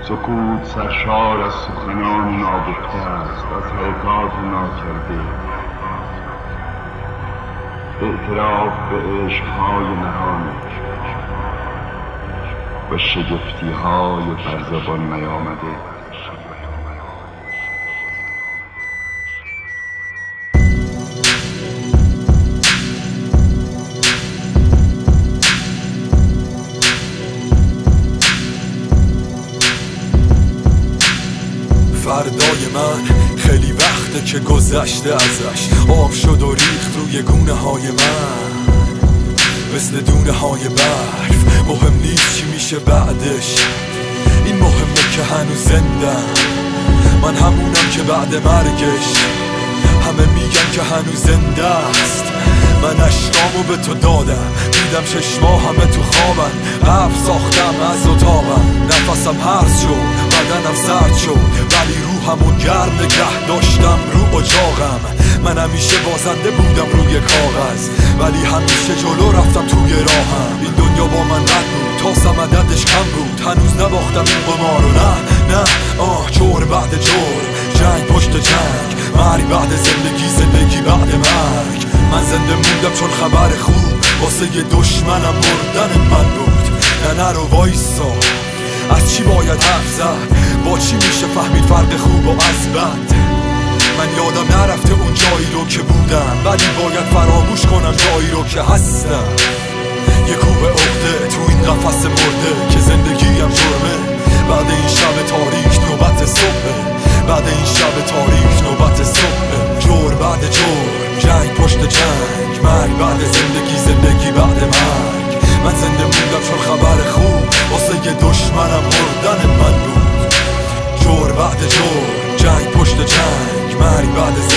سکوت سرشار از سخنان ناگفته است، از حرکات ناکرده، اعتراف به عشقهای نهان و شگفتیهای بر زبان نیامده. فردای من خیلی وقته که گذشته ازش، آب شد و ریخت روی گونه های من مثل دونه های برف. مهم نیست چی میشه بعدش، این مهمه که هنوز زندم. من همونم که بعد مرگش همه میگن که هنوز زنده است. من اشکامو به تو دادم، دیدم 6 ماه همه تو خوابن. قبر ساختم از اتاقم، نفسم هرز شد، بدنم سرد شد، ولی روحمو گرم نگه داشتم رو اجاقم. من همیشه بازنده بودم روی کاغذ، ولی همیشه جلو رفتم توی راهم. این دنیا با من رد بود، تاسم عددش کم بود، هنوز نباختم این قمارو. نه جور بعد جور، جنگ پشت جنگ، مرگ بعد زندگی، زندگی بعد مرگ. من زنده موندم چون خبر خوب واسه یه دشمنم مردن من بود. نه رو وایسا، از چی باید حرف زد، با چی میشه فهمید فرق خوب و از بد. من یادم نرفته اون جایی رو که بودم، ولی باید فراموش کنم جایی رو که هستم. یه کوه عقده تو این قفس مرده که زندگیم جرمه. بعد این شب تاریک نوبت صبحه، بعد این شب تاریک نوبت صبحه. جور بعد جور، جنگ پشت جنگ، مرگ بعد زندگی، زندگی بعد مرگ. من زنده موندم چون خبر خوب واسه یه دشمنم مردن من بود. جور بعد جور، جنگ پشت جنگ، مرگ بعد زندگی.